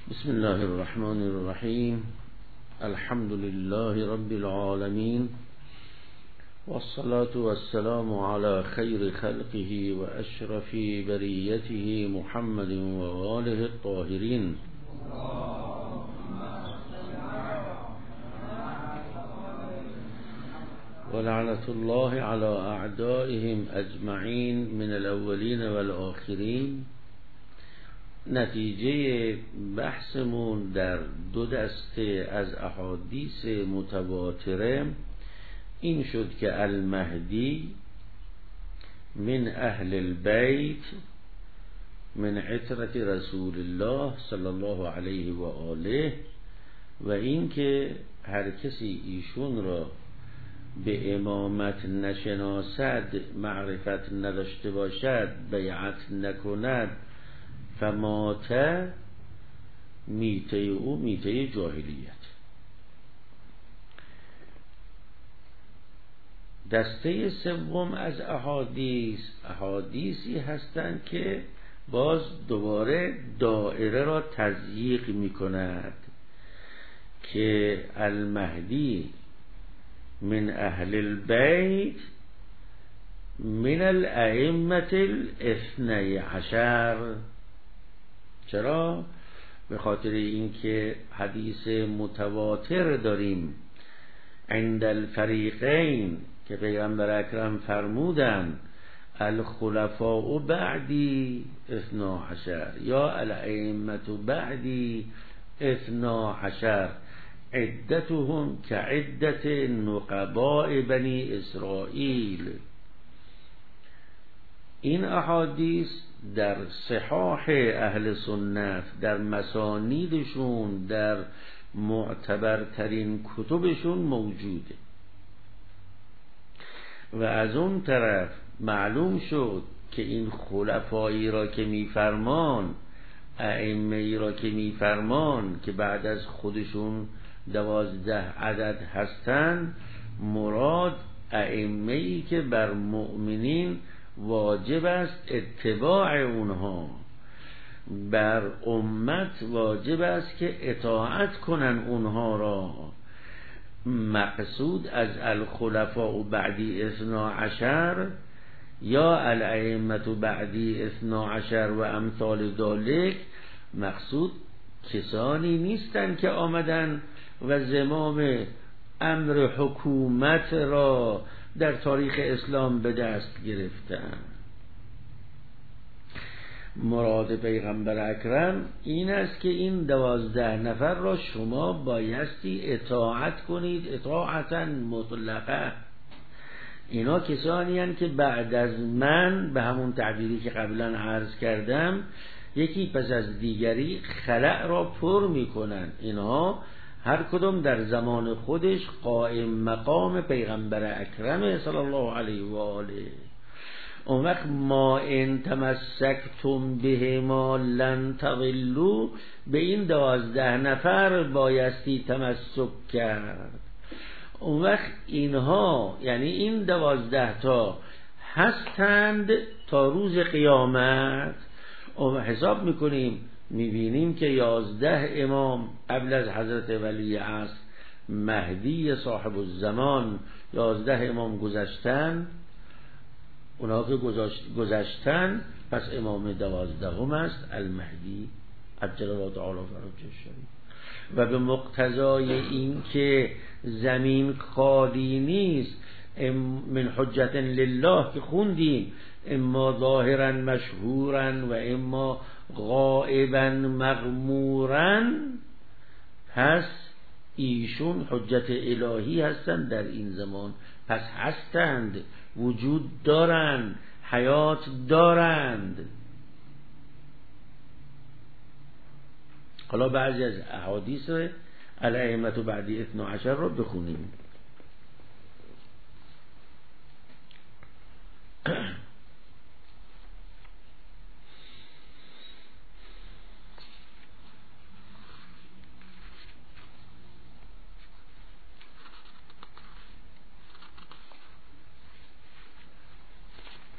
بسم الله الرحمن الرحیم. الحمد لله رب العالمین والصلاة والسلام على خیر خلقه و اشرف بریته محمد و آله الطاهرین. ولعنة الله على اعدائهم اجمعین من الاولین والآخرین. نتیجه بحثمون در دو دسته از احادیث متواتره این شد که المهدی من اهل البیت من عترة رسول الله صلی الله علیه و آله، و این که هر کسی ایشون را به امامت نشناسد، معرفت نداشته باشد، بیعت نکند، فمات میته او میته جاهلیت. دسته سوم از احادیثی هستند که باز دوباره دایره را تضییق می کند که المهدی من اهل البیت من الائمة الاثنی عشر. چرا؟ به خاطر اینکه حدیث متواتر داریم عند الفریقین که پیغمبر اکرم فرمودن الخلفاء بعدی 12 یا الائمة بعدی 12 عدتهم که عدت نقباء بنی اسرائیل. این احادیث در صحاح اهل سنت، در مسانیدشون، در معتبرترین کتبشون موجوده. و از اون طرف معلوم شد که این خلفایی را که میفرمان، ائمه‌ای را که میفرمان که بعد از خودشون 12 عدد هستند، مراد ائمه‌ای که بر مؤمنین واجب است اتباع اونها، بر امت واجب است که اطاعت کنن اونها را. مقصود از الخلفاء بعدی 12 یا الائمة بعدی 12 و امثال ذالک، مقصود کسانی نیستن که آمدن و زمام امر حکومت را در تاریخ اسلام به دست گرفتن. مراد پیغمبر اکرم این است که این 12 نفر را شما بایستی اطاعت کنید اطاعتا مطلقه. اینا کسانی هستند که بعد از من، به همون تعبیری که قبلا عرض کردم، یکی پس از دیگری خلأ را پر می کنند. اینها هر کدام در زمان خودش قائم مقام پیغمبر اکرم صلی الله علیه و آله. اون وقت ما ان تمسکتم به ما لن تضلوا، به این 12 نفر بایستی تمسک کرد. اون وقت اینها یعنی این 12 تا هستند تا روز قیامت. اون حساب میکنیم میبینیم که 11 امام قبل از حضرت ولی عصر مهدی صاحب الزمان 11 امام گذشتن. اونا که گذشتن پس امام 12 است المهدی عجل الله تعالی فرجه الشریف. و به مقتضای این که زمین خالی نیست من حجت لله که خوندیم، اما ظاهرا مشهورا و اما غائبا مغمورا، پس ایشون حجت الهی هستند در این زمان. پس هستند، وجود دارند، حیات دارند. حالا بعضی از احادیث الائمة بعدی 12 را بخونیم.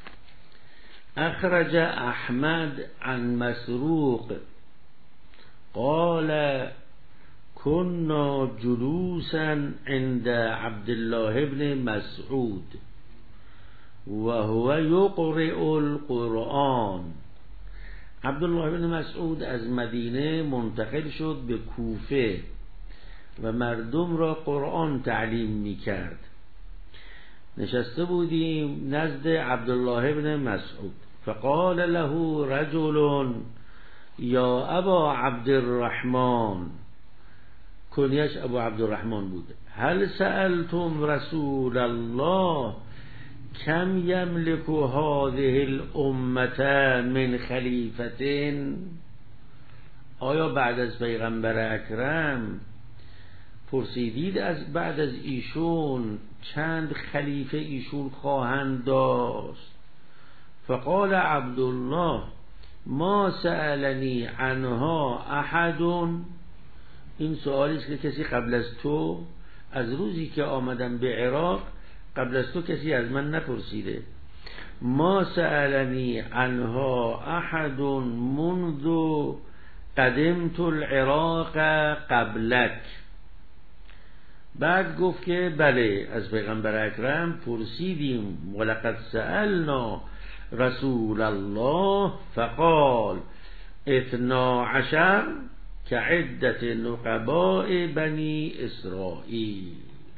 اخرج احمد عن مسروق قال كنا جلوسا عند عبد الله بن مسعود وهو يقرئ القرآن. عبدالله بن مسعود از مدینه منتقل شد به کوفه و مردم را قرآن تعلیم می کرد. نشسته بودیم نزد عبدالله بن مسعود، فقال له رجل یا ابا عبدالرحمن، کنیش ابو عبدالرحمن بوده، هل سألتم رسول الله کم یملک هذه الامه من خلیفة؟ آیا بعد از پیغمبر اکرم پرسیدید از بعد از ایشون چند خلیفه ایشون خواهند داشت؟ فقال عبدالله ما سألنی عنها احد. این سوالی است که کسی قبل از تو، از روزی که آمدم به عراق قبل از تو کسی از من نپرسیده. ما سألنی عنها احد منذ قدمت العراق قبلک. بعد گفت که بله از پیغمبر اکرم پرسیدیم، ولقد سألنا رسول الله فقال 12 كعدة نقباء بنی اسرائیل.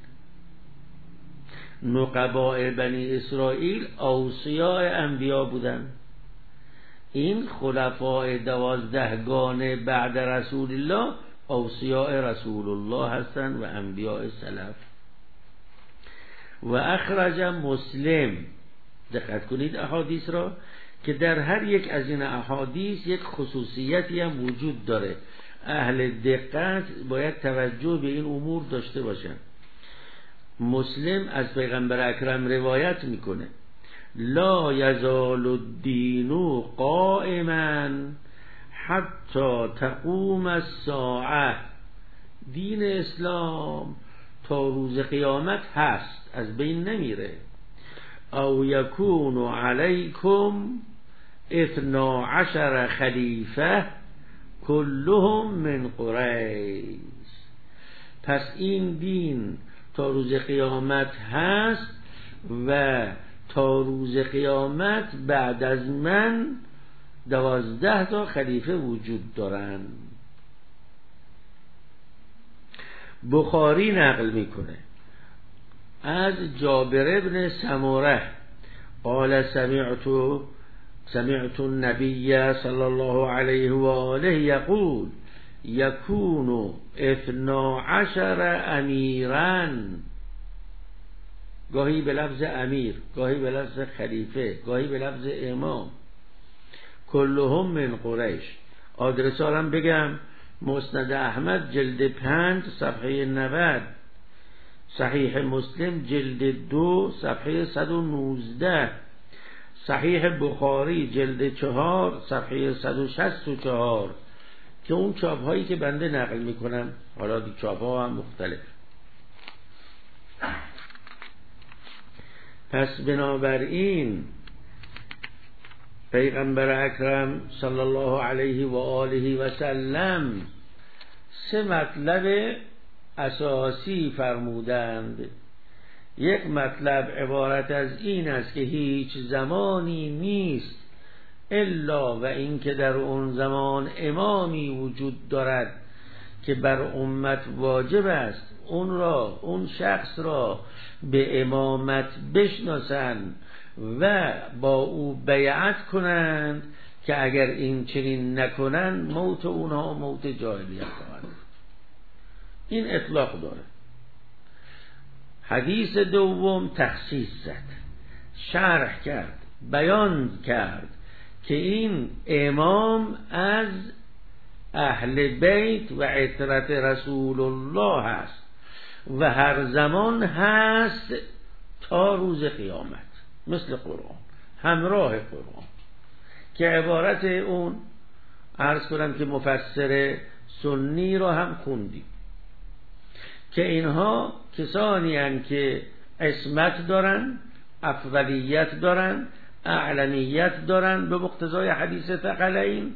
نقباء بنی اسرائیل اوصیاء انبیا بودن. این خلفاء 12 بعد رسول الله اوصیاء رسول الله هستند و انبیاء سلف. و اخرج مسلم، دقت کنید احادیث را که در هر یک از این احادیث یک خصوصیتی هم وجود داره. اهل دقت باید توجه به این امور داشته باشن. مسلم از پیغمبر اکرم روایت میکنه لا یزال الدین قائما حتی تقوم الساعه. دین اسلام تا روز قیامت هست، از بین نمیره. او یکون علیکم 12 خلیفه کلهم من قریش. پس این دین تا روز قیامت هست و تا روز قیامت بعد از من 12 تا خلیفه وجود دارند. بخاری نقل میکنه از جابر بن سموره قال سمعت النبي صلی الله علیه و آله یقول یکون 12 امیرا. گاهی به لفظ امیر، گاهی به لفظ خلیفه، گاهی به لفظ امام. کلهم من قریش. آدرس هم بگم: مسند احمد جلد 5 صفحه 90، صحیح مسلم جلد 2 صفحه 119، صحیح بخاری جلد 4 صفحه 164 که اون چاپ هایی که بنده نقل میکنم. حالا دی چاپ ها هم مختلف. پس بنابراین پیغمبر اکرم صلی الله علیه و آله و سلم 3 مطلب اساسی فرمودند. یک مطلب عبارت از این است که هیچ زمانی نیست الا و اینکه در اون زمان امامی وجود دارد که بر امت واجب است اون شخص را به امامت بشناسند و با او بیعت کنند که اگر این چنین نکنند موت اونها موت جاهلیت خواهد. این اطلاق داره. حدیث دوم تخصیص زد، شرح کرد، بیان کرد که این امام از اهل بیت و عترت رسول الله هست و هر زمان هست تا روز قیامت، مثل قرآن، همراه قرآن که عبارت اون عرض کنم که مفسر سنی رو هم خوندیم که اینها کسانی هستند که عصمت دارن، افضلیت دارن، اعلمیت دارن به مقتضای حدیث ثقلین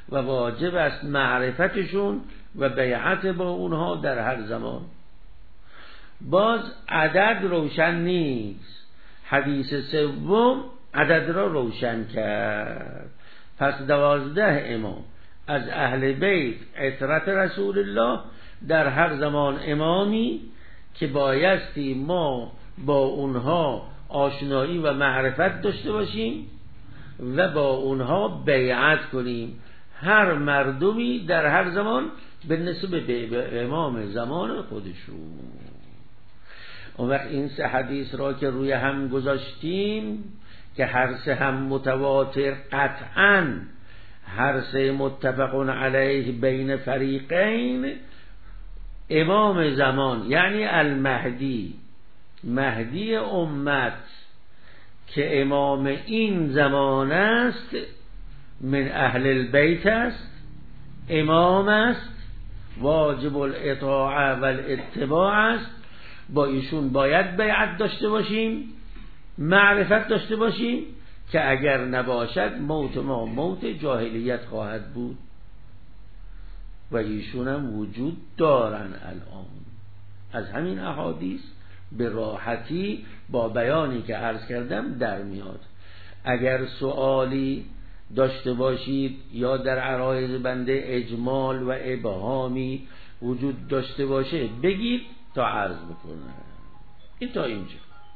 و واجب است معرفتشون و بیعت با اونها در هر زمان. باز عدد روشن نیست. حدیث سوم عدد را روشن کرد. پس 12 امام از اهل بیت عترت رسول الله، در هر زمان امامی که بایستی ما با اونها آشنایی و معرفت داشته باشیم و با اونها بیعت کنیم. هر مردمی در هر زمان به نسبت به امام زمان خودشون. اون وقت این سه حدیث را که روی هم گذاشتیم که هر سه هم متواتر قطعاً، هر سه متفقون علیه بین فریقین، امام زمان یعنی المهدی، مهدی امت که امام این زمان است، من اهل البیت است، امام است، واجب الاطاعه و الاتباع است. با ایشون باید بیعت داشته باشیم، معرفت داشته باشیم که اگر نباشد موت ما موت جاهلیت خواهد بود و ایشون هم وجود دارن الان. از همین احادیث به راحتی با بیانی که عرض کردم در میاد. اگر سوالی داشته باشید یا در عرایض بنده اجمال و ابهامی وجود داشته باشه بگید تا عرض بکنه. این تا اینجا.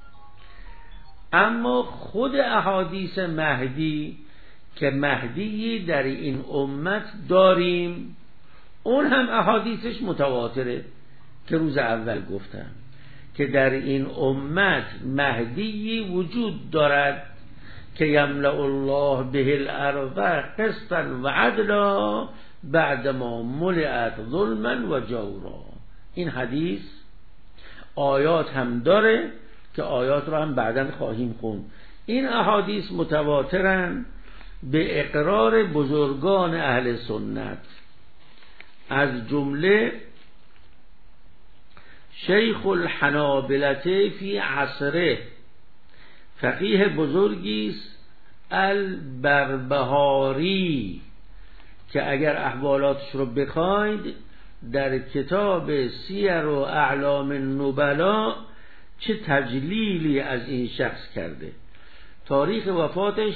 اما خود احادیث مهدی که مهدی در این امت داریم، اون هم احادیثش متواتره که روز اول گفتم که در این امت مهدی وجود دارد که یملأ الله به الارض قسطا و عدلا بعدما ملئت ظلما و جورا. این حدیث آیات هم داره که آیات رو هم بعداً خواهیم خوند. این احادیث متواترن به اقرار بزرگان اهل سنت، از جمله شیخ الحنابلة فی عصره، فقیه بزرگی است البربهاری که اگر احوالاتش رو بخواید در کتاب سیر و اعلام النبلا چه تجلیلی از این شخص کرده. تاریخ وفاتش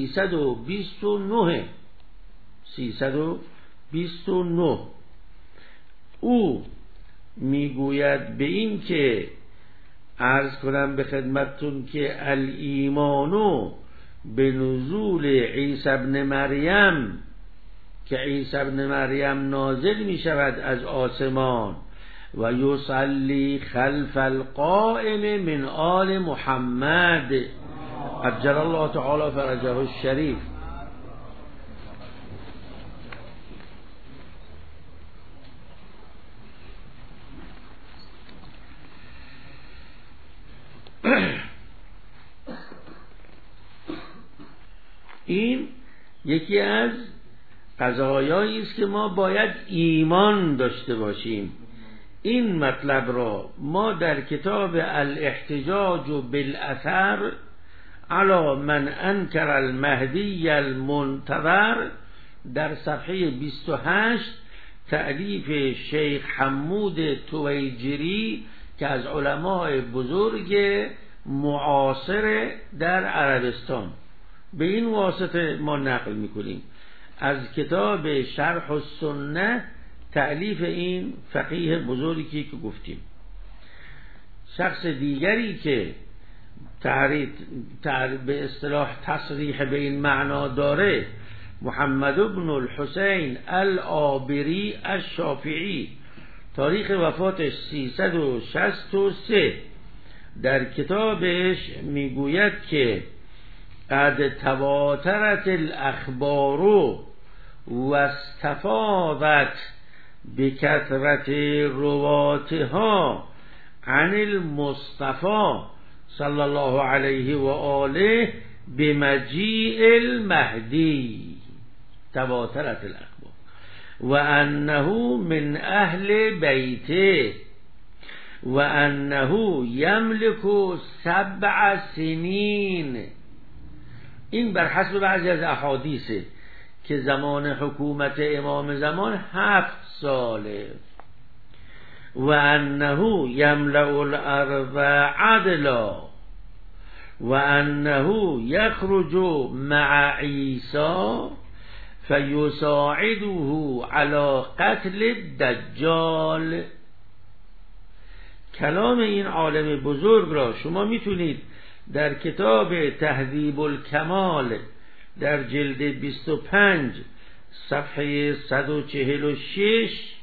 329. او میگوید به این که عرض کنم به خدمتتون که الایمانو به نزول عیسی ابن مریم، که عیسی ابن مریم نازل می شود از آسمان و یصلی خلف القائم من آل محمد عجل الله تعالی فرجه الشریف. این یکی از قضایایی است که ما باید ایمان داشته باشیم. این مطلب را ما در کتاب الاحتجاج بالاثر علی من انکر المهدی المنتظر در صفحه 28 تألیف شیخ حمود تویجری که از علماء بزرگ معاصر در عربستان، به این واسطه ما نقل میکنیم از کتاب شرح السنه تألیف این فقیه بزرگی که گفتیم. شخص دیگری که به اصطلاح تصریح به این معنا داره محمد بن الحسین العابری الشافعی، تاریخ وفاتش 363، در کتابش میگوید که قد تواترت الاخبار و استفاضت بکثرت رواتها عن المصطفى صلی الله علیه و آله بمجیء المهدی، تواترت الاخبار و انه من اهل بیته و انه یملک 7 سنین. این بر حسب بعضی از احادیثه که زمان حکومت امام زمان 7 ساله. و انه یملأ الارض عدلا و انه یخرج مع عیسی فیساعده علی قتل الدجال. کلام این عالم بزرگ را شما میتونید در کتاب تهذیب الکمال در جلد 25 صفحه 146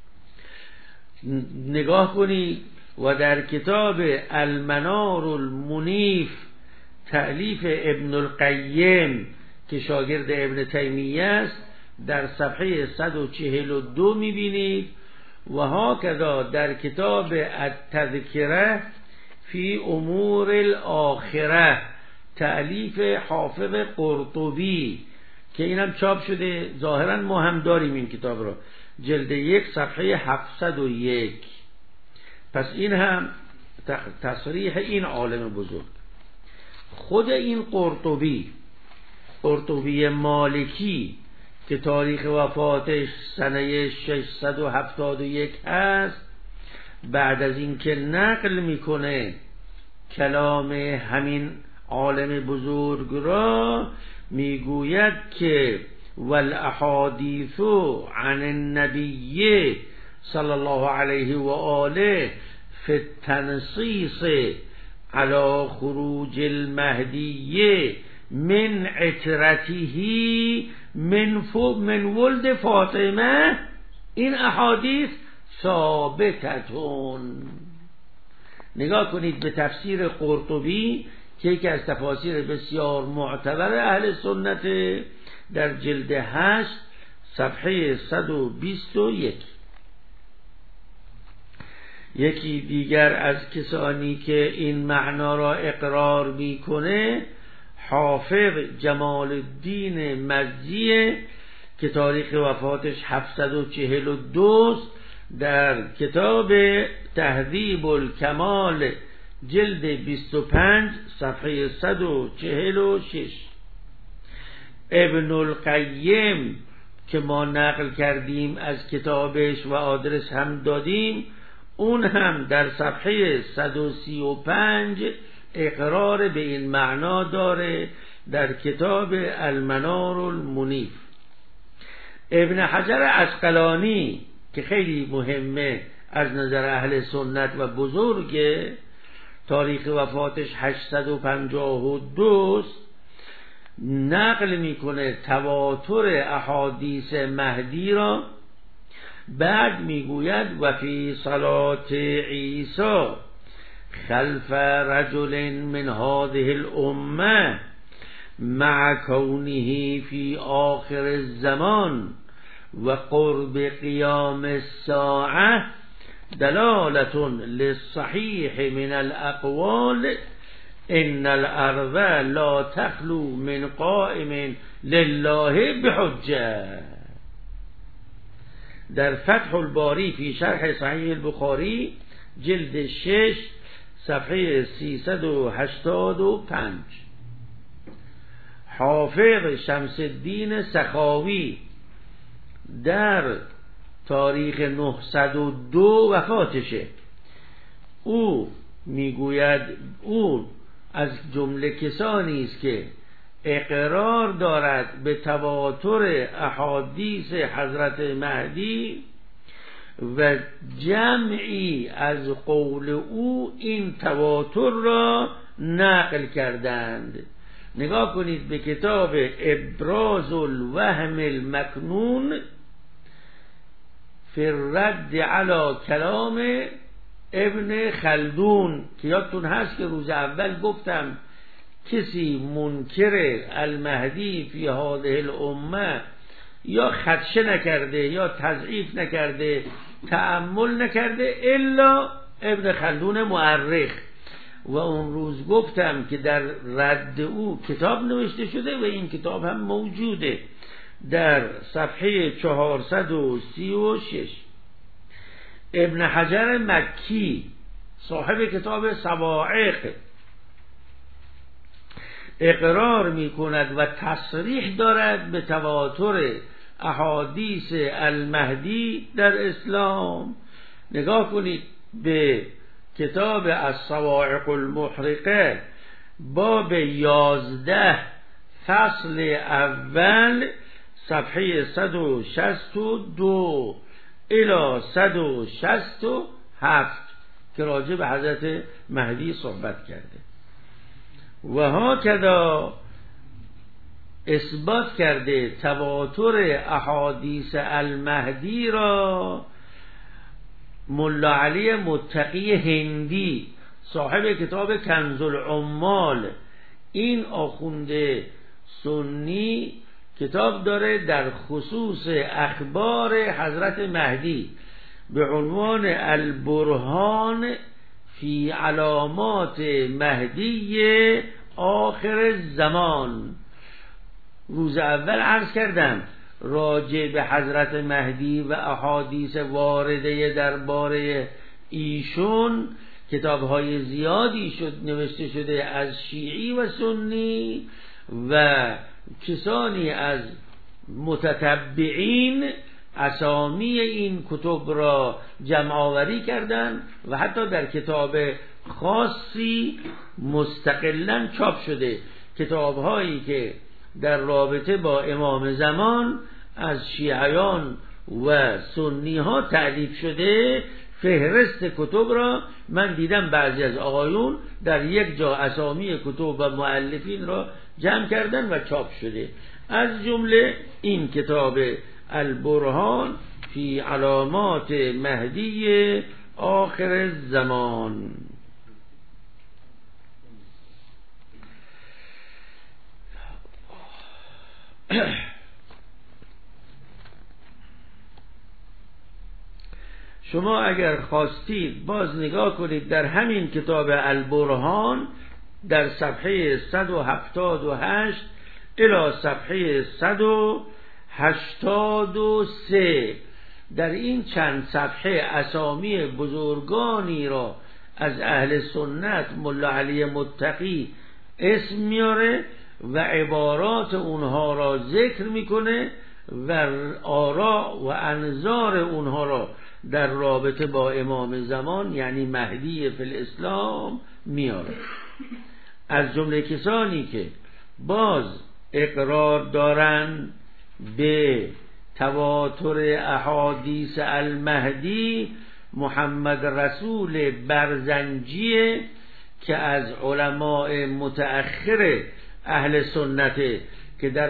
نگاه کنید و در کتاب المنار المنیف تألیف ابن القیم که شاگرد ابن تیمیه است در صفحه 142 میبینید و هاکذا در کتاب التذکره فی امور الاخره تألیف حافظ قرطبی که اینم چاپ شده، ظاهرا ما هم داریم این کتاب را، جلد 1 صفحه 701. پس این هم تصریح این عالم بزرگ. خود این قرطبی مالکی که تاریخ وفاتش سنه 671 هست، بعد از این که نقل میکنه کلام همین عالم بزرگ را، میگوید که والاحادیث عن النبی صلی الله علیه و آله فی التنصیص علی خروج المهدی من عترته من ولد فاطمه، این احادیث ثابتتون. نگاه کنید به تفسیر قرطبی که یکی از تفاسیر بسیار معتبر اهل سنت، در جلد 8 صفحه 121. یکی دیگر از کسانی که این معنا را اقرار میکنه حافظ جمال الدین مزیه که تاریخ وفاتش 742 در کتاب تهذیب الکمال جلد 25 صفحه 146. ابن القیم که ما نقل کردیم از کتابش و آدرس هم دادیم، اون هم در صفحه 135 اقرار به این معنا داره در کتاب المنار المنیف. ابن حجر عسقلانی که خیلی مهمه از نظر اهل سنت و بزرگه، تاریخ وفاتش 852 نقل میکنه تواتر احادیث مهدی را. بعد میگوید و فی صلات عیسی خلف رجل من هذه الامه مع کونه فی آخر الزمان و قرب قیام الساعه دلالة للصحیح من الاقوال ان الارض لا تخلو من قائم لله بحجه. در فتح الباری فی شرح صحیح البخاری جلد 6 صفحه 385. حافظ شمس الدین سخاوی در تاریخ 902 وفاتشه، او میگوید او از جمله کسانی است که اقرار دارد به تواتر احادیث حضرت مهدی و جمعی از قول او این تواتر را نقل کردند. نگاه کنید به کتاب ابراز الوهم المکنون فی الرد علی کلام ابن خلدون، که یادتون هست که روز اول گفتم کسی منکر المهدی فی هذه الامه یا خدشه نکرده یا تضعیف نکرده تأمل نکرده الا ابن خلدون مؤرخ. و اون روز گفتم که در رد او کتاب نوشته شده و این کتاب هم موجوده در صفحه 436. ابن حجر مکی صاحب کتاب صواعق اقرار می کند و تصریح دارد به تواتر احادیث المهدی در اسلام. نگاه کنید به کتاب الصواعق المحرقه باب 11 فصل اول صفحه 162 الی 167 که راجع به حضرت مهدی صحبت کرده. و هاکذا اثبات کرده تواتر احادیث المهدی را ملا علی متقی هندی صاحب کتاب کنز العمال. این آخونده سنی کتاب داره در خصوص اخبار حضرت مهدی به عنوان البرهان فی علامات مهدی آخر الزمان. روز اول عرض کردم راجع به حضرت مهدی و احادیث وارده درباره ایشون کتاب‌های زیادی نوشته شده از شیعی و سنی و کسانی از متتبعین اسامی این کتب را جمع آوری کردند و حتی در کتاب خاصی مستقلاً چاپ شده، کتاب‌هایی که در رابطه با امام زمان از شیعیان و سنی ها تألیف شده. فهرست کتب را من دیدم بعضی از آقایون در یک جا اسامی کتب و مؤلفین را جمع کردن و چاپ شده، از جمله این کتاب البرهان فی علامات مهدی آخر الزمان. شما اگر خواستید باز نگاه کنید در همین کتاب البرهان در صفحه 178 الی صفحه 183 در این چند صفحه اسامی بزرگانی را از اهل سنت ملا علی متقی اسم میاره و عبارات اونها را ذکر میکنه و آراء و انظار اونها را در رابطه با امام زمان یعنی مهدی فی الاسلام میاره. از جمله کسانی که باز اقرار دارن به تواتر احادیث المهدی محمد رسول برزنجی که از علماء متأخر اهل سنته که در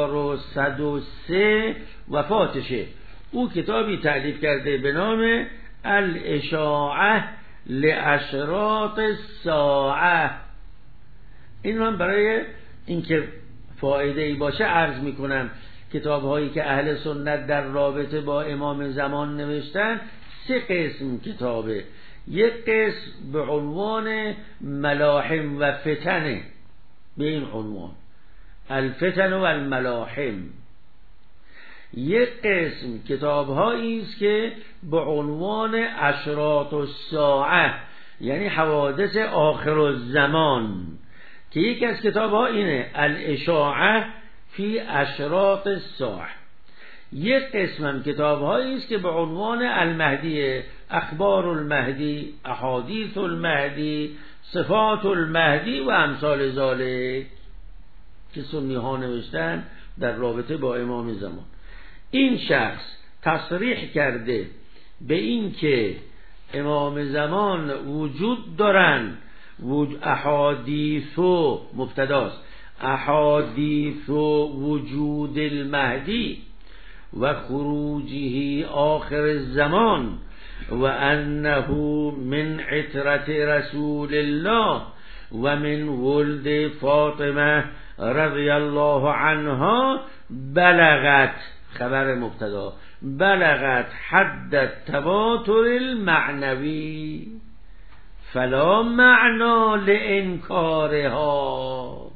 1103 وفاتشه. او کتابی تألیف کرده به نام الاشاعه لاشراط الساعه. این من برای اینکه فایده ای باشه عرض میکنم. کتاب هایی که اهل سنت در رابطه با امام زمان نوشتن 3 قسم کتابه. یک قسم به عنوان ملاحم و فتنه، به این عنوان الفتن و الملاحم. یک قسم کتاب هایی است که به عنوان اشراط الساعه یعنی حوادث آخر الزمان، که یک از کتاب ها اینه الاشاعه فی اشراط الساعه. یک قسم هم کتاب هایی است که به عنوان المهدی، اخبار المهدی، احادیث المهدی، صفات المهدی و امثال ذالک که سنی ها نوشتن در رابطه با امام زمان. این شخص تصریح کرده به این که امام زمان وجود دارن، احادیث و مبتداست، احادیث وجود المهدی و خروجه آخر الزمان و انه من عترت رسول الله و من ولد فاطمه رضی الله عنها بلغت، خبر مبتدا، بلغت حد التواتر المعنوی فلا معنا لانکارها.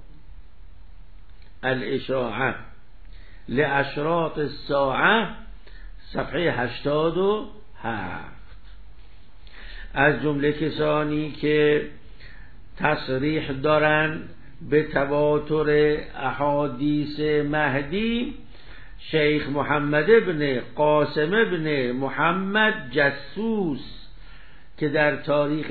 الاشاعه لاشراط الساعه صفحه 87. از جمله کسانی که تصریح دارن به تواتر احادیث مهدی شیخ محمد ابن قاسم ابن محمد جسوس که در تاریخ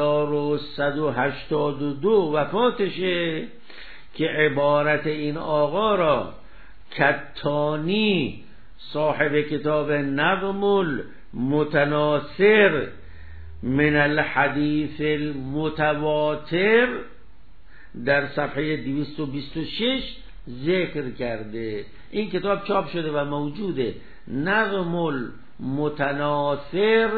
1182 وفاتشه، که عبارت این آقا را کتانی صاحب کتاب نظم المتناثر من الحدیث المتواتر در صفحه 226 ذکر کرده. این کتاب چاپ شده و موجوده، نظم المتناثر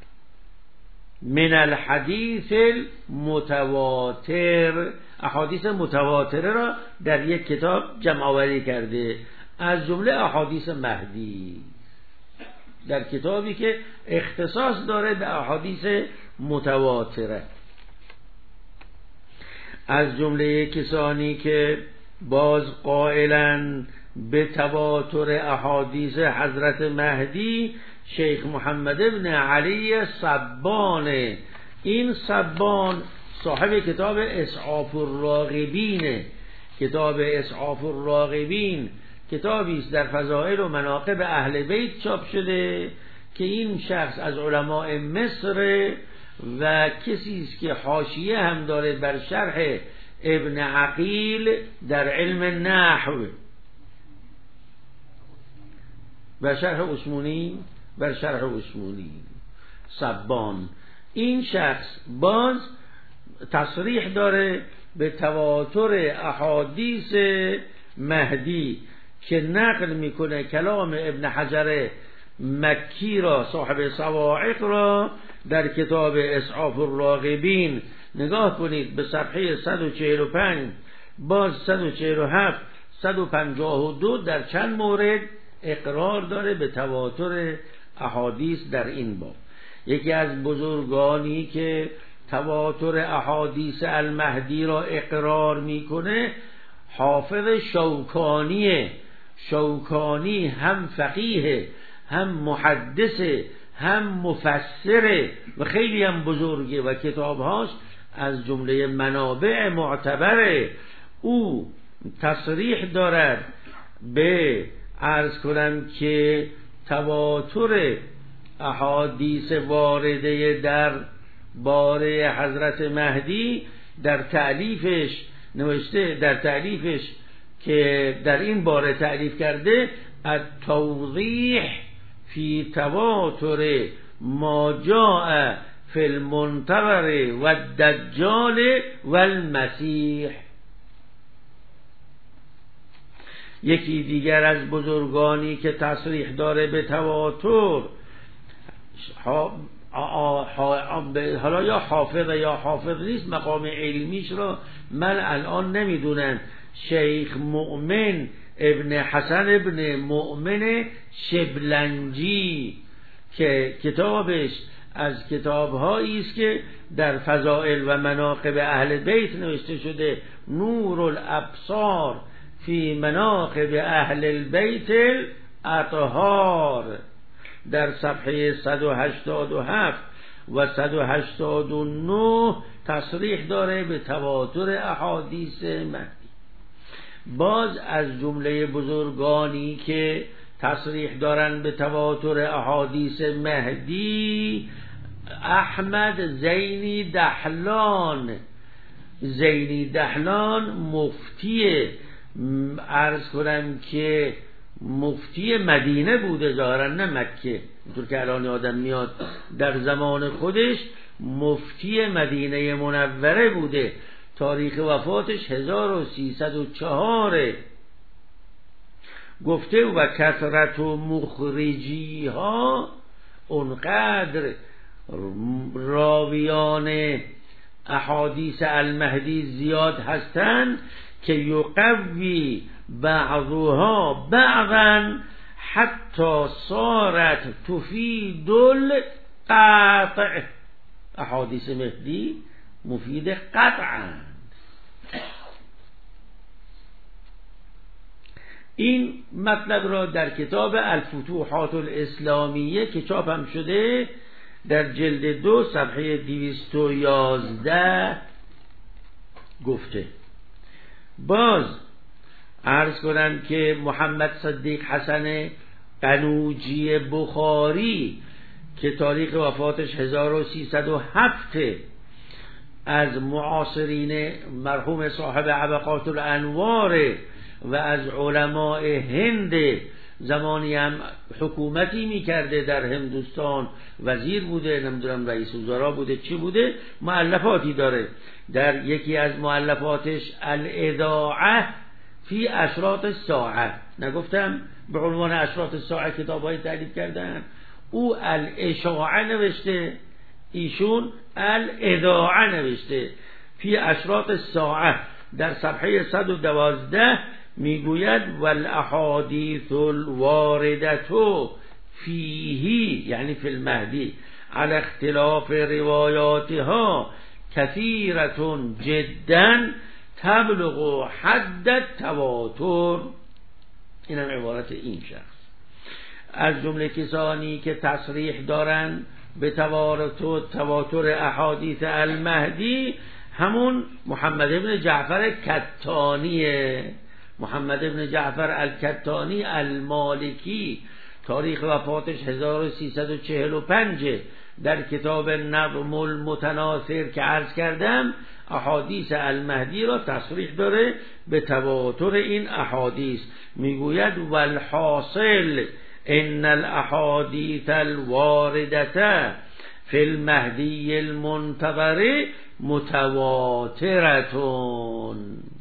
من الحدیث المتواتر، احادیث متواتره را در یک کتاب جمع آوری کرده، از جمله احادیث مهدی، در کتابی که اختصاص داره به احادیث متواتره. از جمله کسانی که باز قائلن به تواتر احادیث حضرت مهدی شیخ محمد ابن علی صبان. این صبان صاحب کتاب اسعاف الراغبین. کتاب اسعاف الراغبین کتابی است در فضائل و مناقب اهل بیت چاپ شده که این شخص از علماء مصر و کسی است که حاشیه هم داره بر شرح ابن عقیل در علم نحو و شرح عثمانی بر شرح عثمانی. صبان این شخص باز تصریح داره به تواتر احادیث مهدی که نقل میکنه کلام ابن حجر مکی را صاحب صواعق را در کتاب اسعاف الراغبین. نگاه کنید به صفحه 145 باز 147 152 در چند مورد اقرار داره به تواتر احادیث در این باب. یکی از بزرگانی که تواتر احادیث المهدی را اقرار میکنه حافظ شوکانیه. شوکانی هم فقیه، هم محدثه، هم مفسره و خیلی هم بزرگه و کتابهاش از جمله منابع معتبره. او تصریح دارد به عرض کنم که تواتر احادیث وارده در باره حضرت مهدی در تألیفش نوشته، در تألیفش که در این باره تألیف کرده، التوضیح فی تواتر ما جاء فی المنتظر و الدجال و المسیح. یکی دیگر از بزرگانی که تصریح داره به تواتر، حالا یا حافظ یا حافظ نیست، مقام علمیش را من الان نمیدونم، شیخ مؤمن ابن حسن ابن مؤمن شبلنجی که کتابش از کتابهایی است که در فضائل و مناقب اهل بیت نوشته شده، نور الابصار فی مناقب اهل البیت الاطهار، در صفحه 187 و 189 تصریح داره به تواتر احادیث مهدی. باز از جمله بزرگانی که تصریح دارن به تواتر احادیث مهدی احمد زینی دحلان. زینی دحلان مفتی، عرض کنم که مفتی مدینه بوده ظاهرا نه مکه، اینطور که الان آدم میاد، در زمان خودش مفتی مدینه منوره بوده. تاریخ وفاتش 1304. گفته و کثرت و مخرجی ها، اونقدر راویان احادیث المهدی زیاد هستند که یقوی بعضها بعضا حتی صارت تفید القطع. احادیث مهدی مفید قطعا. این مطلب را در کتاب الفتوحات الاسلامیه که چاپ هم شده در جلد 2 صفحه 211 گفته. باز عرض کنم که محمد صدیق حسن قنوجی بخاری که تاریخ وفاتش 1307 از معاصرین مرحوم صاحب عبقات الانوار و از علماء هند، زمانی هم حکومتی میکرده در هندوستان، وزیر بوده، نمیدونم رئیس وزراء بوده، چی بوده، مؤلفاتی داره. در یکی از مؤلفاتش الاذاعه فی اشراط الساعه، نگفتم به عنوان اشراط الساعه کتاب‌های تالیف کردن، او الاشاعه نوشته، ایشون الاذاعه نوشته. فی اشراط الساعه در صفحه 112 میگوید والاحادیث الوارده فیه، یعنی فی المهدی، علی اختلاف روایاتها کثیرة جدا تبلغ حد التواتر. این هم عبارت این شخص. از جمله کسانی که تصریح دارند به تواتر احادیث المهدی همون محمد ابن جعفر کتانیه. محمد ابن جعفر الکتانی المالکی، تاریخ وفاتش 1345، در کتاب نظم المتناثر که عرض کردم احادیث المهدی را تصریح داره به تواتر این احادیث. میگوید والحاصل ان الاحادیث الوارده فی المهدی المنتظر متواترتون.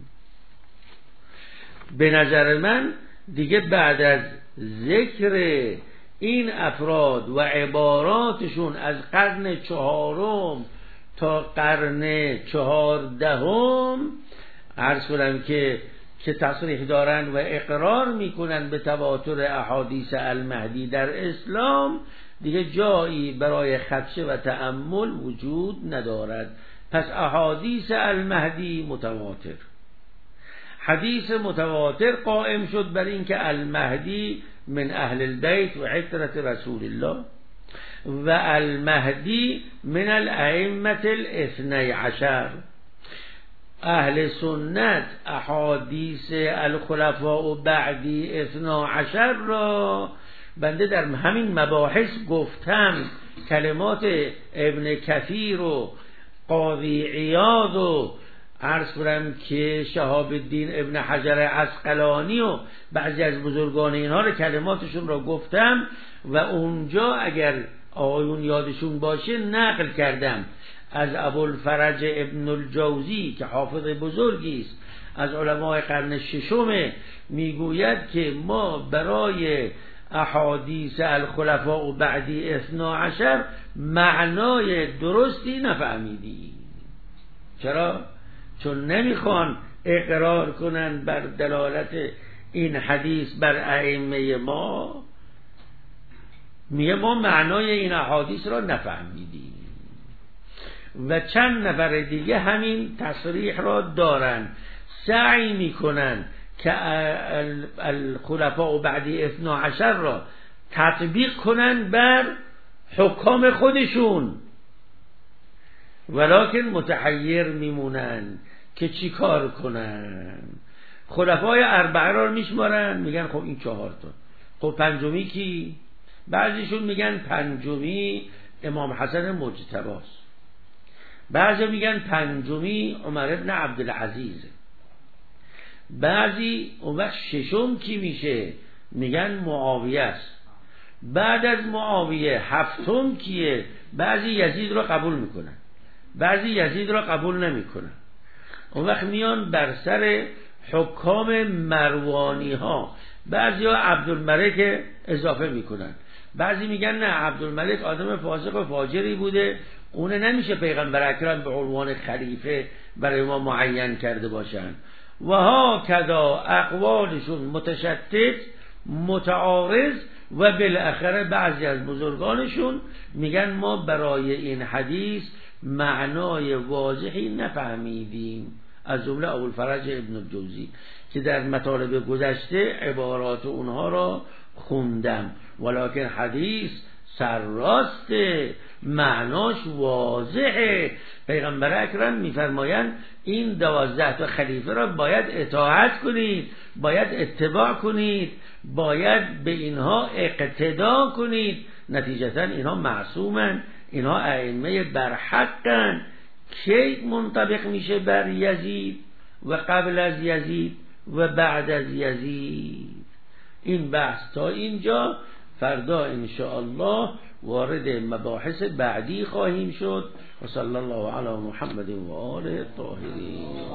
به نظر من دیگه بعد از ذکر این افراد و عباراتشون از قرن 4 تا قرن 14 عرض کنم که تصریح دارن و اقرار میکنن به تواتر احادیث المهدی در اسلام، دیگه جایی برای خدشه و تأمل وجود ندارد. پس احادیث المهدی متواتر، حدیث متواتر قائم شد بر این که المهدی من اهل البیت و عترة رسول الله و المهدی من الائمة الاثنی عشر. اهل سنت احادیث الخلفاء بعدی 12 را بنده در همین مباحث گفتم، کلمات ابن کثیر و قاضی عیاض و عرض کنم که شهاب الدین ابن حجر عسقلانی و بعضی از بزرگان اینها رو کلماتشون را گفتم و اونجا اگر آقایون یادشون باشه نقل کردم از ابوالفرج ابن الجوزی که حافظ بزرگی است از علماء قرن 6، میگوید که ما برای احادیث الخلفاء بعدی 12 معنای درستی نفهمیدیم. چرا؟ چون نمیخوان اقرار کنن بر دلالت این حدیث بر ائمه ما. میگه ما معنای این احادیث را نفهمیدیم. و چند نفر دیگه همین تصریح را دارن، سعی میکنن که الخلفاء بعدی 12 را تطبیق کنن بر حکام خودشون، ولکن متحیر میمونن که چی کار کنن. خلفای 4 را میشمارن، میگن خب این 4 تا، خب پنجمی کی؟ بعضیشون میگن پنجمی امام حسن مجتباست، بعضی میگن پنجمی عمر ابن عبدالعزیز، بعضی اون وقت ششم کی میشه؟ میگن معاویه است، بعد از معاویه 7م کیه؟ بعضی یزید را قبول میکنن، بعضی یزید را قبول نمیکنن. اون وقت میان بر سر حکام مروانی ها، بعضی ها عبدالملک اضافه میکنن، بعضی میگن نه عبدالملک آدم فاسق و فاجری بوده، اونه نمیشه پیغمبر اکرم به عنوان خلیفه برای ما معین کرده باشن. و ها کذا اقوالشون متشتت متعارض و بالاخره بعضی از بزرگانشون میگن ما برای این حدیث معنای واضحی نفهمیدیم، از جمله ابوالفرج ابن الجوزی که در مطالب گذشته عبارات اونها را خوندم. ولکن حدیث سرراسته معناش واضحه. پیغمبر اکرم میفرمایند این 12 تا خلیفه را باید اطاعت کنید، باید اتباع کنید، باید به اینها اقتدا کنید. نتیجتا اینها معصومن، اینها ائمه برحقن. کی منطبق میشه بر یزید و قبل از یزید و بعد از یزید؟ این بحث تا اینجا. فردا انشاءالله وارد مباحث بعدی خواهیم شد. و صلی الله علی محمد و آله الطاهرین.